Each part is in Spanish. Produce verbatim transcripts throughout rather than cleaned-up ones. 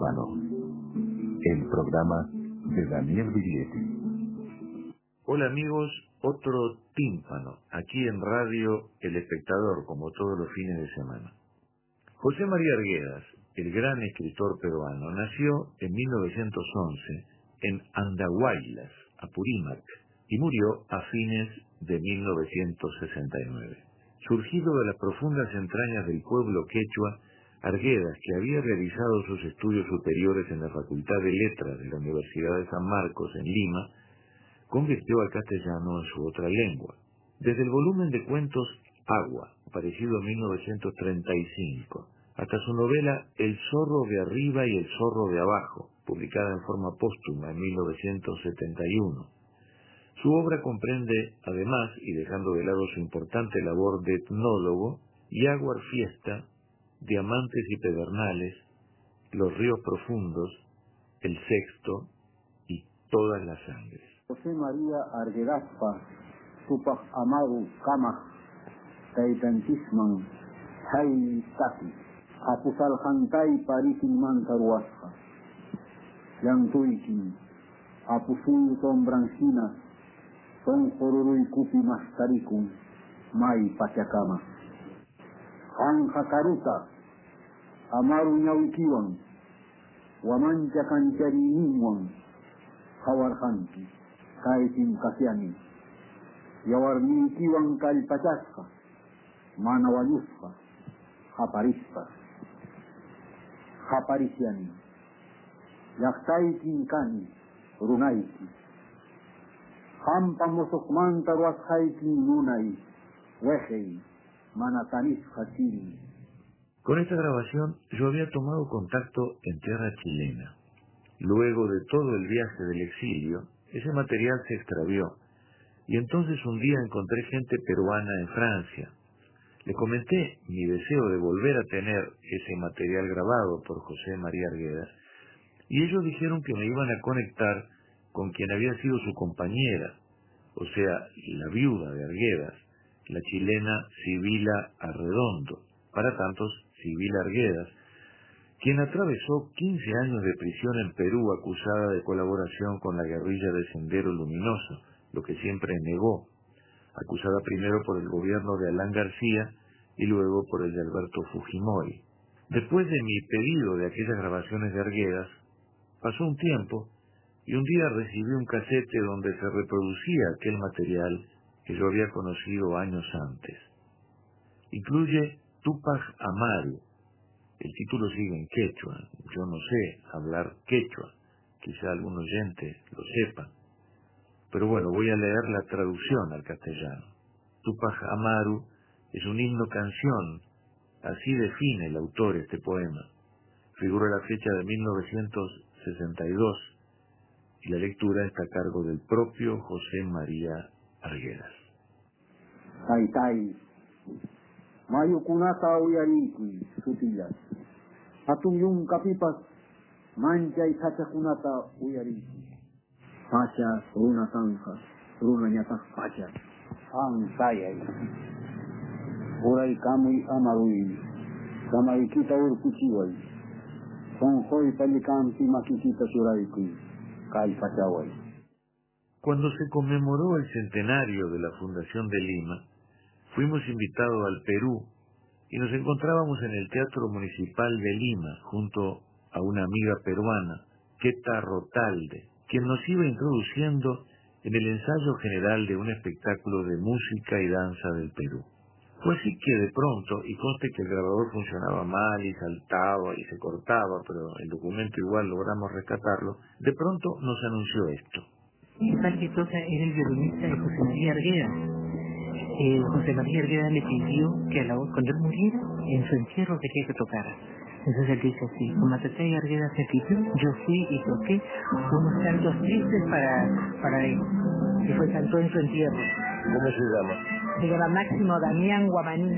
Tímpano, el programa de Daniel Biglietti. Hola amigos, otro tímpano, aquí en Radio El Espectador, como todos los fines de semana. José María Arguedas, el gran escritor peruano, nació en mil novecientos once en Andahuaylas, Apurímac, y murió a fines de mil novecientos sesenta y nueve. Surgido de las profundas entrañas del pueblo quechua, Arguedas, que había realizado sus estudios superiores en la Facultad de Letras de la Universidad de San Marcos en Lima, convirtió al castellano en su otra lengua. Desde el volumen de cuentos Agua, aparecido en mil novecientos treinta y cinco, hasta su novela El zorro de arriba y el zorro de abajo, publicada en forma póstuma en mil novecientos setenta y uno. Su obra comprende, además, y dejando de lado su importante labor de etnólogo, Yaguar Fiesta, Diamantes y Pedernales, Los ríos profundos, El sexto y Todas las sangres. José María Arguedaspa, Tupac Amaru Kama, Taitantisman, Hay Taki, Apusal Hantai Parisin Mantaruasca, Yantuikin, Apusul Tombranjina, Ton Jorurui Kupi Mastaricum, Mai Pachacama, Han Hakaruta, Amaru Ñaukiwan, Wamancha Kancharininwan, Hawarhanki, Kaitin Kasiani, Yawarminkiwan Kalpachasca, Manawayusca, Japarispa, Japarisiani, Yaktaikin Kani, Runaiki, Hampamosokmanta Ruashaikin Lunai, Wehei, Manatanis Hachiri. Con esta grabación yo había tomado contacto en tierra chilena. Luego de todo el viaje del exilio, ese material se extravió, y entonces un día encontré gente peruana en Francia. Le comenté mi deseo de volver a tener ese material grabado por José María Arguedas, y ellos dijeron que me iban a conectar con quien había sido su compañera, o sea, la viuda de Arguedas, la chilena Sibila Arredondo, para tantos Sibila Arguedas, quien atravesó quince años de prisión en Perú acusada de colaboración con la guerrilla de Sendero Luminoso, lo que siempre negó, acusada primero por el gobierno de Alan García y luego por el de Alberto Fujimori. Después de mi pedido de aquellas grabaciones de Arguedas, pasó un tiempo y un día recibí un casete donde se reproducía aquel material que yo había conocido años antes. Incluye Tupac Amaru. El título sigue en quechua. Yo no sé hablar quechua. Quizá algún oyente lo sepa. Pero bueno, voy a leer la traducción al castellano. Tupac Amaru es un himno canción. Así define el autor este poema. Figura la fecha de mil novecientos sesenta y dos y la lectura está a cargo del propio José María Arguedas. Tai Tai, Mayukunata Uyariki, Sutilas, Atuyun Kapipas, Mancha y Hachakunata Uyariki, Pacha, Runa Tanja, Runa Ñata Pacha, An Sayay, Uray Kamui Amarui, Kamaikita Urkuchiway, Sonjoy Palikampi Makikita Suraiki, Kai Pachaway. Cuando se conmemoró el centenario de la fundación de Lima, fuimos invitados al Perú y nos encontrábamos en el Teatro Municipal de Lima junto a una amiga peruana, Queta Rotalde, quien nos iba introduciendo en el ensayo general de un espectáculo de música y danza del Perú. Fue así que de pronto, y conste que el grabador funcionaba mal y saltaba y se cortaba, pero el documento igual logramos rescatarlo, de pronto nos anunció esto. Tal que toca era el violinista de José María Arguedas. Eh, José María Arguedas le pidió que a la, cuando él muriera, en su entierro quería que tocara. Entonces él dijo así, como Matatay Arguedas se pidió, yo fui y toqué unos cantos tristes para, para él. Y fue cantó en su entierro. ¿Cómo se llama? Se llama Máximo Damián Guamaní.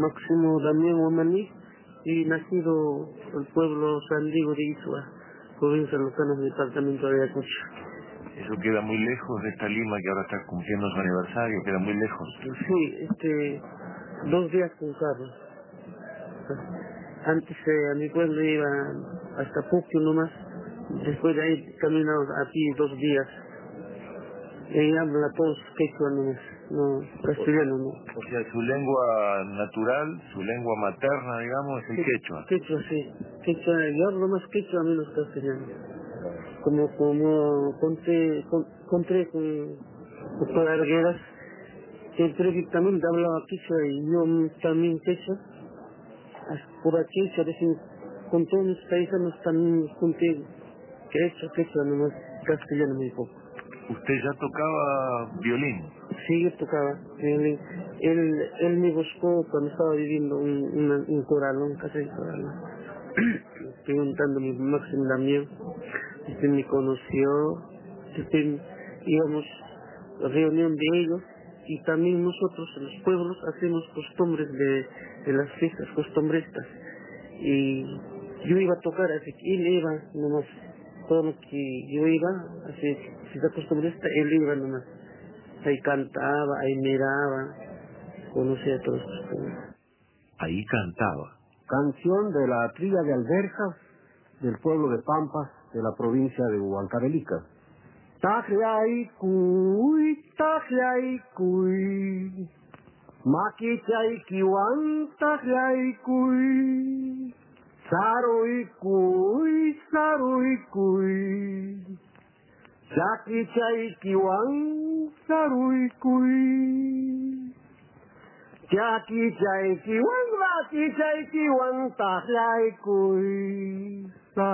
Máximo Damián Huamaní, y nacido en el pueblo San Diego de Isua, provincia de Locana, departamento de Ayacucho. Eso queda muy lejos de esta Lima que ahora está cumpliendo su aniversario, queda muy lejos. Sí, este, dos días con carro. Antes eh, a mi pueblo iba hasta Puquio nomás, después de ahí caminamos aquí dos días. Y ahí habla todos quechua nomás, no, castellano no. O sea, su lengua natural, su lengua materna, digamos, es el quechua. Quechua, sí. Quechua, yo hablo más quechua menos castellano. Como, como conté, con, conté con el doctor Arguedas, que prácticamente hablaba quechua y yo también quechua. Por aquí, a veces, con todos mis paisanos también conté quechua, quechua nomás, castellano muy poco. ¿Usted ya tocaba violín? Sí, yo tocaba violín. Él, él me buscó cuando estaba viviendo un, una, un coralón, casi un coralón. Preguntando mi Máximo Damián. Este me conoció, este, íbamos a la reunión de ellos, y también nosotros en los pueblos hacemos costumbres de, de las fiestas costumbristas. Y yo iba a tocar, así que él iba nomás. Todo lo que yo iba, así, si se costumbrista, él iba nomás. Ahí cantaba, ahí miraba, conocía todos los costumbres. Ahí cantaba. Canción de la trilla de Alberjas del pueblo de Pampas de la provincia de Huancavelica. Tajiaicuy, tajiaicuy, maquichaiquiwan, tajiaicuy, saruicuy, saruicuy, chaquichaiquiwan, saruicuy, chaquichaiquiwan, maquichaiquiwan, tajiaicuy,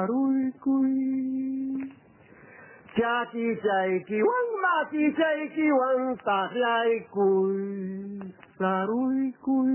saruicuy. Chaki chaiki wang maki chaiki wang tajiai kuy, sarui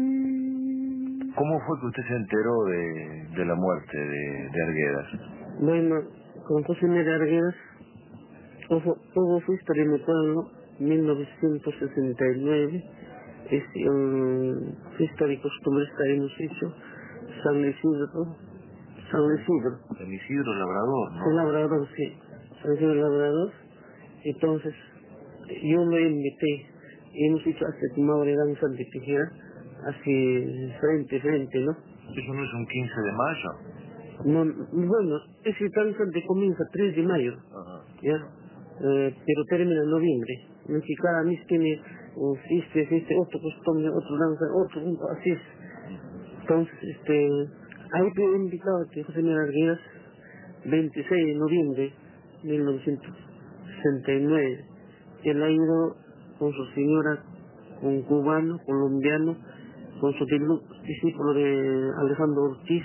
kuy. ¿Cómo fue que usted se enteró de, de la muerte de, de Arguedas? Bueno, con José María Arguedas, todo, todo fue historia de mi pueblo, mil novecientos sesenta y nueve, es um, fiesta de costumbrista hemos hecho, San Isidro, San Isidro. San Isidro Labrador, ¿no? El labrador, sí. San Isidro Labrador. Entonces, yo lo invité. Y hemos hecho hasta una hora de danza de tijera, así frente, frente, ¿no? ¿Eso no es un quince de mayo? No, bueno, ese danza de comienza tres de mayo, Ajá. ¿ya? Eh, pero termina en noviembre. En que cada mes tiene uh, este, este, otro costumbre, otro danza, otro, así es. Entonces, este, ahí te he invitado a que José María Arguedas, veintiséis de noviembre de mil novecientos sesenta y nueve. Él ha ido con su señora, un cubano, colombiano, con su discípulo de Alejandro Ortiz.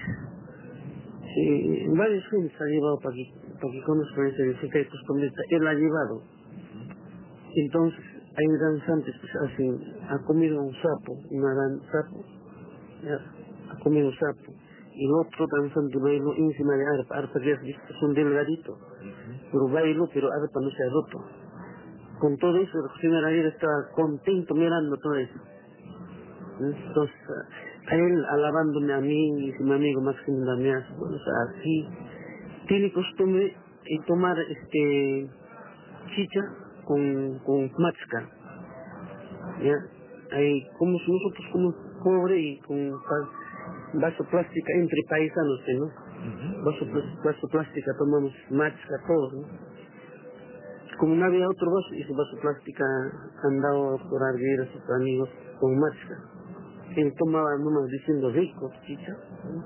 Sí, varios gentes ha llevado para que, para que conozcan ese fiesta de costumbrista. Él ha llevado. Entonces, hay danzantes que hacen, ha comido un sapo, una dan sapo, ya, ha comido sapo. Y el otro danzante bailó encima de arpa, arpa que has visto, es un delgadito, pero bailó, pero arpa no se ha roto. Con todo eso, el José María estaba contento mirando todo eso. Entonces, a él alabándome a mí y a mi amigo Máximo Damián, bueno, o sea, así, tiene costumbre de tomar este chicha con, con matzca, ¿ya? Ahí, como si nosotros como cobre y con vaso plástica entre paisanos, ¿no? Vaso, vaso plástica tomamos matzca todos, ¿no? Como no había otro vaso, ese vaso plástica han dado por Arguedas sus amigos con matzca. Él tomaba nomás diciendo rico, chicha, ¿no?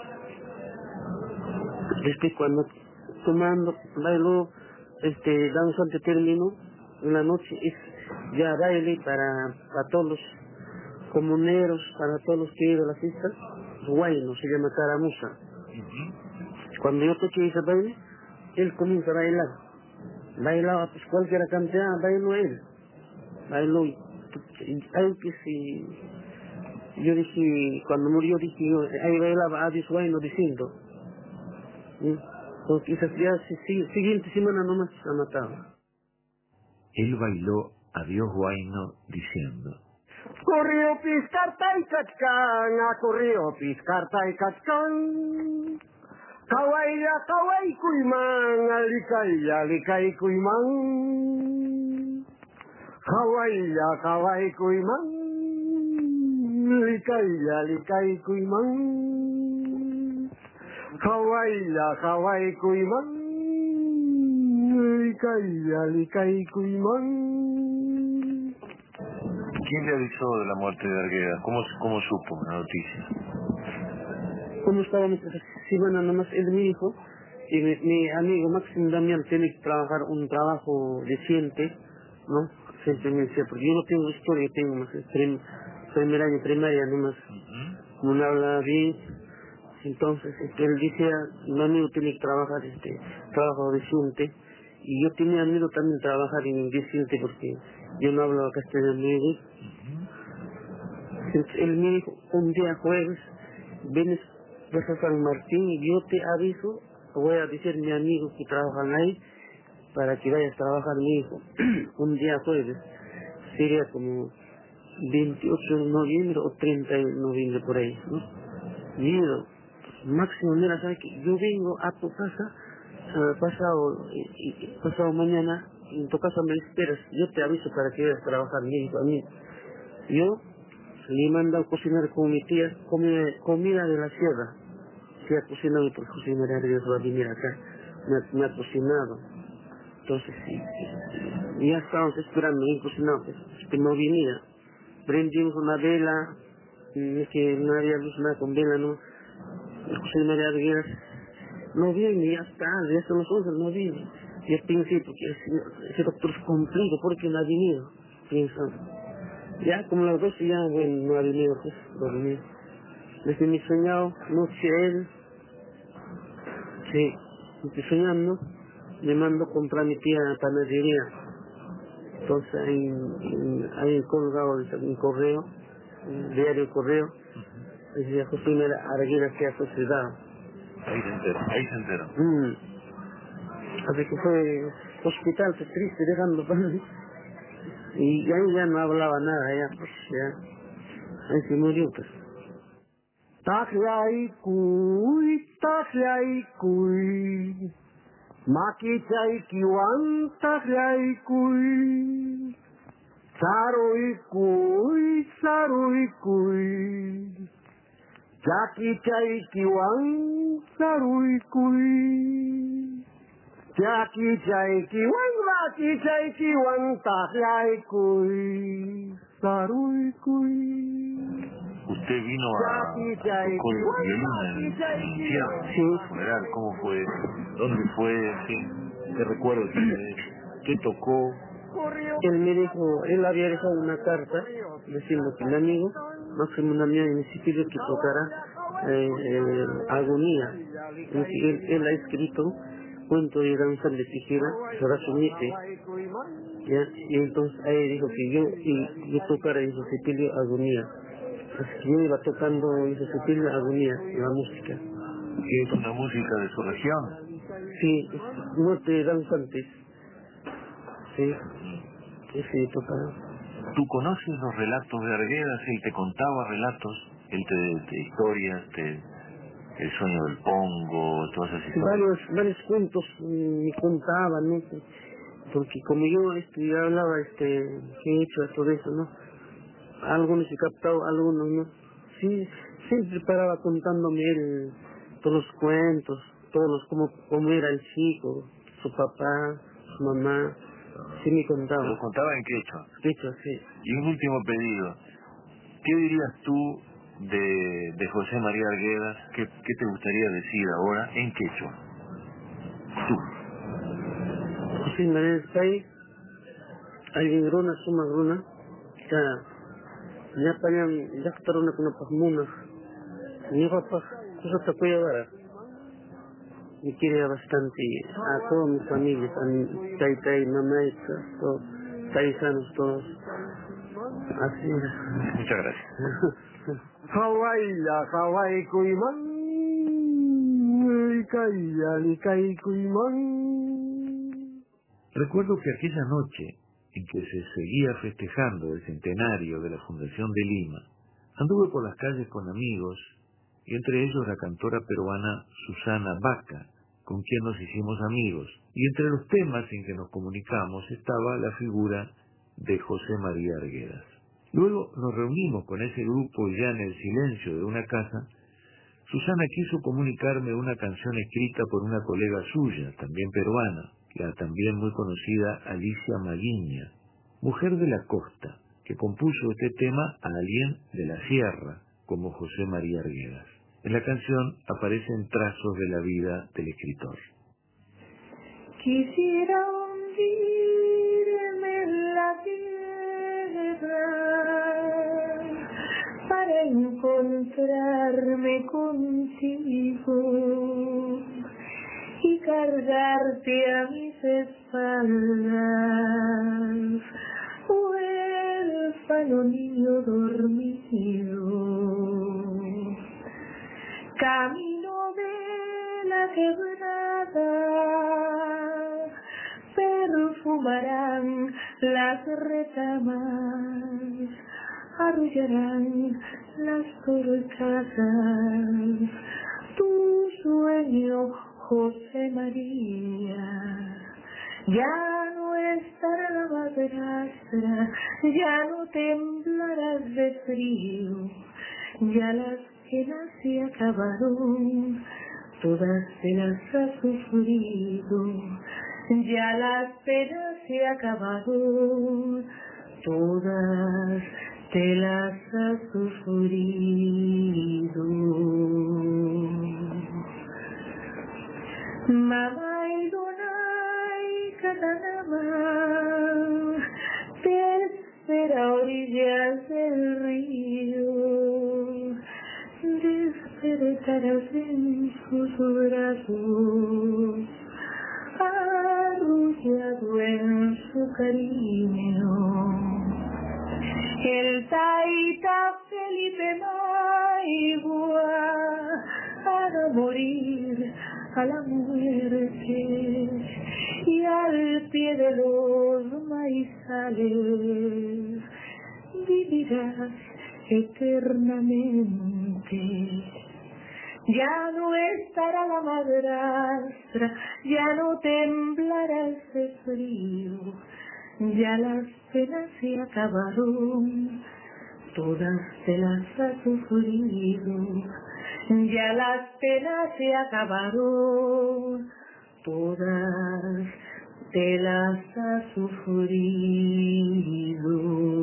Después cuando tomando, bailó, este, danzante terminó, en la noche es ya baile para, para todos los comuneros, para todos los que iban a la fiesta, guayno, se llama caramuza. Cuando yo toqué ese baile, él comienza a bailar. Bailaba, pues cualquiera cantidad, bailó él. Bailó, y, algo que si, yo dije, cuando murió dije, yo, ahí bailaba Adiós Guayno diciendo. ¿Sí? Porque quizás ya si, si, siguiente semana nomás se ha matado. Él bailó Adiós Guayno diciendo. Corrió piscarta y cachcán, a corrió piscarta y cachcán. Kawaii, kawaii, kuimán, alicay, alicay, kuimán. Kawaii, kawaii, kuimán, alicay, alicay, kuimán. Kawaii, kawaii, kuimán, alicay, alicay, kuimán. ¿Quién le avisó de la muerte de Arguedas? ¿Cómo, cómo supo la noticia? Como estábamos esa semana nomás, él me dijo que mi, mi amigo Máximo Damián tiene que trabajar un trabajo decente, ¿no? Siempre me decía, porque yo no tengo historia, yo tengo más prim, primer año primaria nomás, uh-huh. Como no habla bien, entonces este, él decía, mi amigo tiene que trabajar este trabajo decente, y yo tenía miedo también trabajar en decente porque yo no hablo castellano. Uh-huh. Entonces, él me dijo, un día jueves, vienes vas a San Martín y yo te aviso, voy a decir a mi amigo que trabajan ahí para que vayas a trabajar mi hijo. Un día jueves, sería como veintiocho de noviembre o treinta de noviembre por ahí, ¿no? Miedo, Máximo, mira, ¿sabes qué? Yo vengo a tu casa uh, pasado, y, y, pasado mañana, en tu casa me esperas, yo te aviso para que vayas a trabajar mi hijo a mí. Yo le he mandado a cocinar con mi tía comida, comida de la sierra. Se ha cocinado por José María Arguedas va a venir acá. Me ha, me ha cocinado. Entonces, sí, sí, ya estábamos esperando, bien cocinado, pues, que no venía. Prendimos una vela, es que no había luz nada con vela, ¿no? El José María Arguedas no viene, ya está, ya son las once, no viene. Yo pensé, porque ese, ese doctor es completo, ¿por qué no ha venido? Pensando. Ya como las doce ya, bueno, no ha venido, pues, dormir. Desde mi soñado, noche él, sí, estoy soñando, me mando a comprar mi tía a la panadería. Entonces ahí, ahí colgado un correo, un diario correo, decía José María Arguedas que ha suicidado. Ahí se enteró, ahí se enteró. Mm. Así que fue hospital, fue triste, dejando para mí. Y ahí ya no hablaba nada, ya, pues, ya, ahí se murió, pues. Taklay kuy, taklay kuy, makichay kiwan taklay kuy, saruy kuy, saruy kuy, yakichay kiwan saruy kuy, yakichay kiwan makichay kiwan taklay kuy, saruy kuy. ¿Usted vino a, a tocar violín en el infierno? Sí. Funeral, ¿cómo fue? ¿Dónde fue? ¿Qué, qué recuerdos tiene? ¿Qué tocó? Él me dijo, él había dejado una carta diciendo que el amigo Máximo Damián en ese pidió que tocara eh, eh, agonía. Entonces, él, él ha escrito cuento de danza de tijera, Sorasumite, ¿ya? Y entonces ahí dijo que yo, y, yo tocara en su sepilio agonía. Así que yo iba tocando en su sepilio agonía, la música. ¿Qué es una música de su región? Sí, muerte de danzantes. Sí, sí, sí, tocaba. ¿Tú conoces los relatos de Arguedas? Él te contaba relatos, él te, te historias, te, el sueño del pongo, todas esas historias. Varios, varios cuentos me contaban, ¿no? Porque como yo este, ya hablaba, este, que he hecho todo eso, ¿no? Algunos he captado, algunos no. Sí, siempre paraba contándome él todos los cuentos, todos los, cómo, cómo era el chico, su papá, su mamá. Sí me contaba. ¿Te lo contaba en quechua? Quechua, sí. Y un último pedido. ¿Qué dirías tú de, de José María Arguedas? ¿Qué, ¿Qué te gustaría decir ahora en quechua? Tú. José María Arguedas, alguien gruna, suma gruna, ya, ya pañan, ya estaron con las munas, mi papá, eso te puede llevar. Me quiere bastante a toda mi familia, a mi tai tai, mamá, todos, paisanos todos. Así es. Muchas gracias. Hawaii, Hawaii, Kuiman, Likaya, Likai, Kuiman. Recuerdo que aquella noche, en que se seguía festejando el centenario de la fundación de Lima, anduve por las calles con amigos, y entre ellos la cantora peruana Susana Baca, con quien nos hicimos amigos, y entre los temas en que nos comunicamos estaba la figura de José María Arguedas. Luego nos reunimos con ese grupo y ya en el silencio de una casa, Susana quiso comunicarme una canción escrita por una colega suya, también peruana, la también muy conocida Alicia Maguiña, mujer de la costa, que compuso este tema a alguien de la sierra, como José María Arguedas. En la canción aparecen trazos de la vida del escritor. Quisiera hundirme en la tierra para encontrarme contigo y cargarte a mis espaldas, huérfano niño dormido. Camino de la quebrada, perfumarán las retamas, arrullarán las torcadas, tu sueño, José María. Ya no estará la madrastra, ya no temblarás de frío, ya las penas se acabaron, todas te las has sufrido, ya las penas se acabaron, todas te las has sufrido. Mamá y luna y catanama te espera a orillas del río, despertarás en sus brazos, arrullado en su cariño. El taita Felipe Maigua para morir a la muerte y al pie de los maizales vivirás eternamente. Ya no estará la madrastra, ya no temblarás de frío, ya las penas se acabaron, todas te las has sufrido, ya las penas se acabaron, todas te las has sufrido.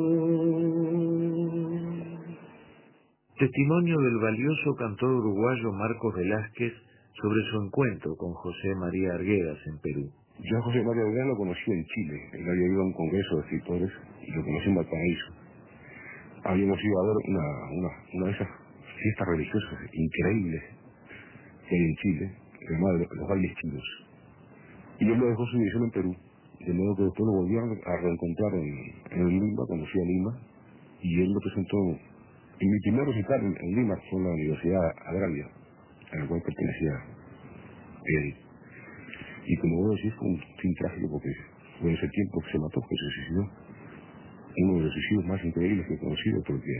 Testimonio del valioso cantor uruguayo Marcos Velázquez sobre su encuentro con José María Arguedas en Perú. Yo a José María Arguedas lo conocí en Chile. Él había ido a un congreso de escritores y lo conocí en Valparaíso. Habíamos ido a ver una, una, una de esas fiestas religiosas increíbles que hay en Chile, llamada los bailes chinos. Y él lo dejó su dirección en Perú, de modo que después lo volvieron a reencontrar en, en Lima, cuando fui a Lima, y él lo presentó. Y mi primer recital en, en Lima fue en la Universidad Agraria, a la cual pertenecía él. Y como vos decís, fue un fin trágico porque fue en ese tiempo que se mató, que se suicidó. Uno de los suicidios más increíbles que he conocido, porque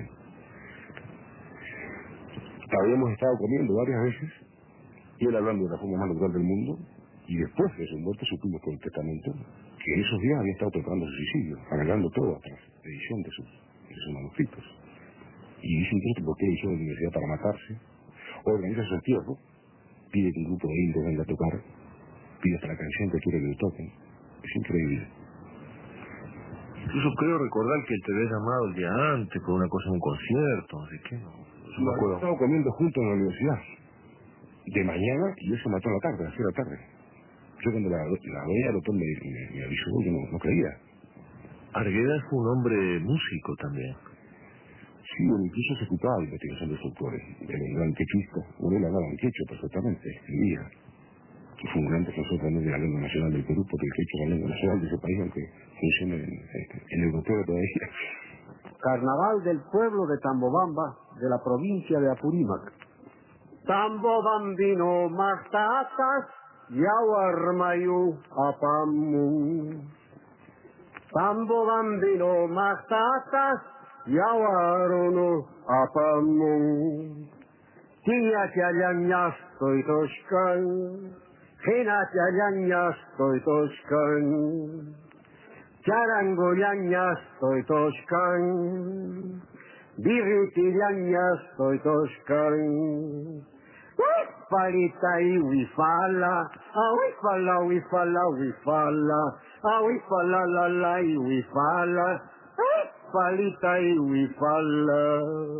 habíamos estado comiendo varias veces, y él hablando de la forma más natural del mundo, y después de su muerte supimos por el testamento que en esos días había estado preparando su suicidio, arreglando todo tras la edición de sus, de sus manuscritos. Y dice un texto por qué eligió la universidad para matarse, organiza su entierro, pide que un grupo de indios venga a tocar, pide hasta la canción que quiere que le toquen. Es increíble. Incluso creo recordar que él te había llamado el día antes por una cosa en un concierto, así que no, no me acuerdo. Estábamos comiendo juntos en la universidad, de mañana, y él se mató en la tarde, a las seis de la tarde. Yo cuando la, la veía, el doctor me, me, me avisó, yo no, no creía. Arguedas fue un hombre músico también. Sí, él incluso ejecutaba la investigación de folclore, era un gran quechista, bueno, él hablaba en quechua perfectamente, escribía, que fue un gran defensor también de la lengua nacional del Perú, porque el quechua es la lengua nacional de ese país, aunque funcione en, en europeo todavía. Carnaval del pueblo de Tambobamba, de la provincia de Apurímac. Tambobambino matatas, yawarmayu apamu. Tambo bambino matatas yawarono apamu. Tia tiallañas toy toscan, Hena tiallañas toy toscan, Charangollañas toy toscan, Birritillañas toy toscan. Palita y wifala, a wifala, wifala, wifala, a wifala, la, la, y wifala, palita y wifala.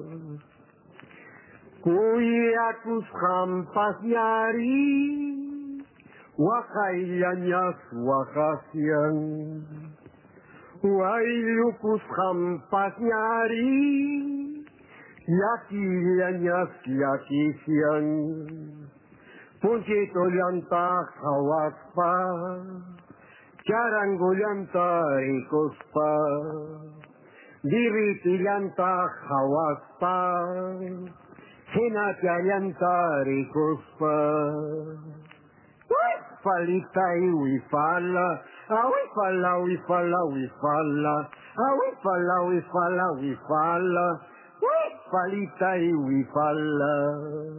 Kuyakus hampas nyari, wakaillañas wakasian. Wailukus hampas nyari, yakillañas yakisian. Punchito llanta hawaspa, charango llanta ricospa, diriti llanta hawaspa, Hinatia llanta ricospa. Palita y wifala, a wifala, wifala, wifala, a wifala, wifala, wifala, palita y wifala.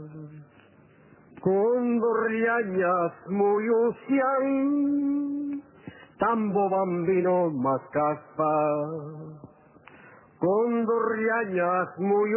Condorriañas muy usian, tambo bambino más caspa. Condorriañas muy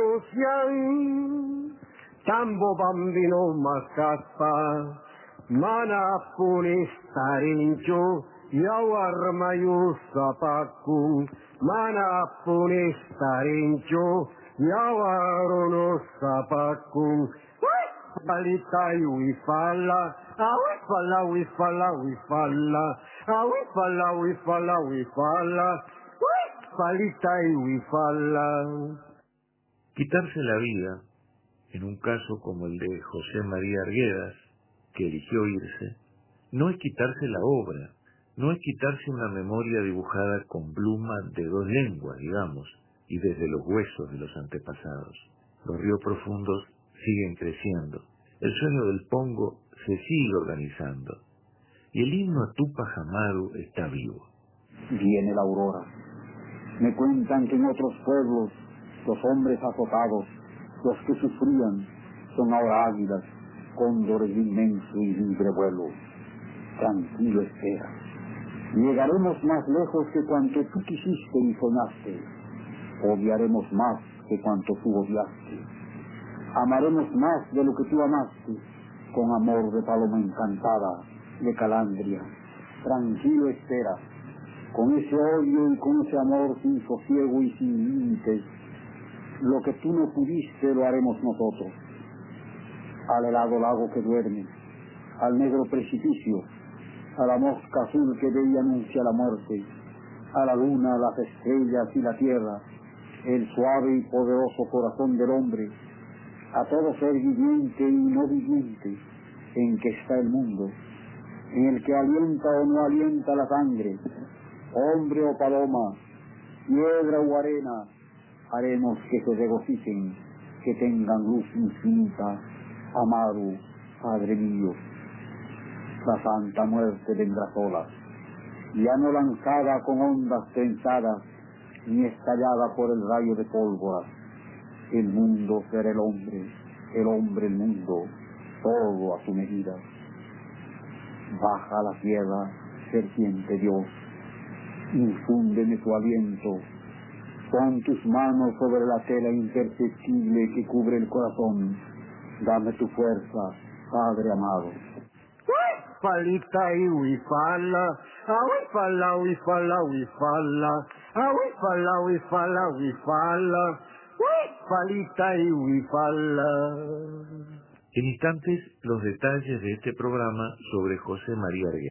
usian, tambo bambino más caspa. Mana punis tarincho, yawarmayu sapaku. Mana punis tarincho, yawarono sapaku. Palita y wifala, a wifala, wifala, wifala, a wifala, wifala, wifala, palita y wifala. Quitarse la vida, en un caso como el de José María Arguedas, que eligió irse, no es quitarse la obra, no es quitarse una memoria dibujada con pluma de dos lenguas, digamos, y desde los huesos de los antepasados. Los ríos profundos siguen creciendo, el sueño del Pongo se sigue organizando, y el himno a Tupac Amaru está vivo. Viene la aurora. Me cuentan que en otros pueblos los hombres azotados, los que sufrían, son ahora águilas, cóndores de inmenso y libre vuelo. Tranquilo espera. Llegaremos más lejos que cuanto tú quisiste y soñaste. Odiaremos más que cuanto tú odiaste. Amaremos más de lo que tú amaste, con amor de paloma encantada, de calandria. Tranquilo espera. Con ese odio y con ese amor sin sosiego y sin límites, lo que tú no pudiste lo haremos nosotros. Al helado lago que duerme, al negro precipicio, a la mosca azul que de ella anuncia la muerte, a la luna, las estrellas y la tierra, el suave y poderoso corazón del hombre, a todo ser viviente y no viviente en que está el mundo, en el que alienta o no alienta la sangre, hombre o paloma, piedra o arena, haremos que se regocijen, que tengan luz infinita. Amaru, Padre mío, la santa muerte vendrá sola, ya no lanzada con ondas trenzadas, ni estallada por el rayo de pólvora. El mundo será el hombre, el hombre el mundo, todo a su medida. Baja a la tierra, serpiente Dios, infúndeme tu aliento, pon tus manos sobre la tela imperceptible que cubre el corazón. Dame tu fuerza, Padre amado. Palita y wifala, a wifala, wifala, wifala, a wifala, wifala, wifala, palita y wifala. En instantes, los detalles de este programa sobre José María Arguedas.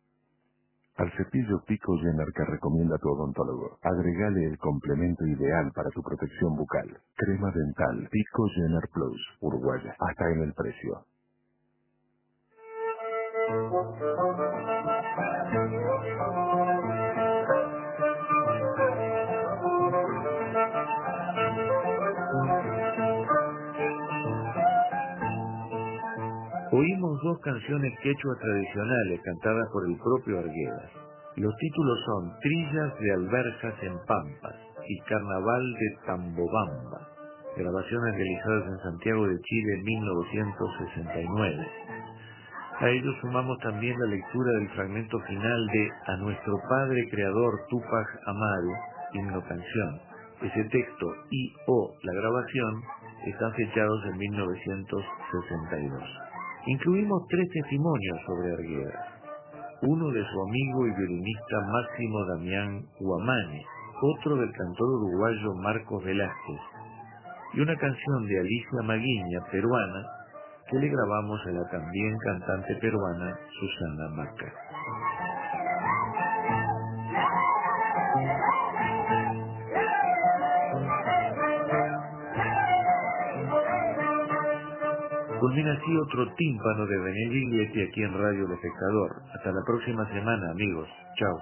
Al cepillo Pico Jenner que recomienda tu odontólogo, agregale el complemento ideal para tu protección bucal. Crema dental Pico Jenner Plus, uruguaya, hasta en el precio. Oímos dos canciones quechua tradicionales cantadas por el propio Arguedas. Los títulos son Trillas de Alberjas en Pampas y Carnaval de Tambobamba, grabaciones realizadas en Santiago de Chile en mil novecientos sesenta y nueve. A ello sumamos también la lectura del fragmento final de A nuestro Padre Creador Túpac Amaru, himno canción. Ese texto y o la grabación están fechados en mil novecientos sesenta y dos. Incluimos tres testimonios sobre Arguedas. Uno de su amigo y violinista Máximo Damián Huamane, otro del cantor uruguayo Marcos Velázquez, y una canción de Alicia Maguiña, peruana, que le grabamos a la también cantante peruana Susana Maca. Culmina así otro tímpano de Daniel Viglietti aquí en Radio El Espectador. Hasta la próxima semana, amigos. Chao.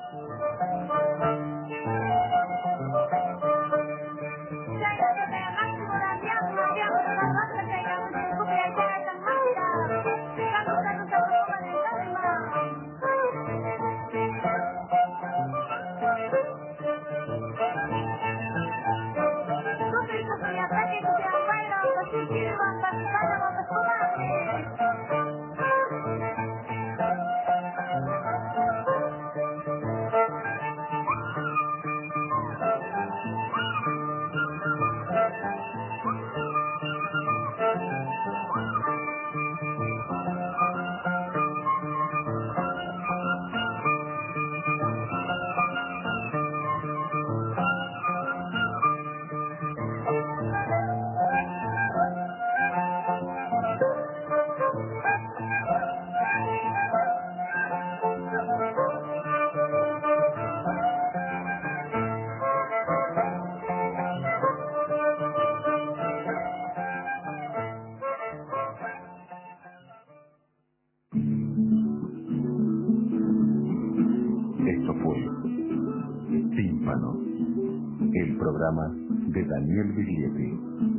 Esto fue Tímpano, el programa de Daniel Viglietti.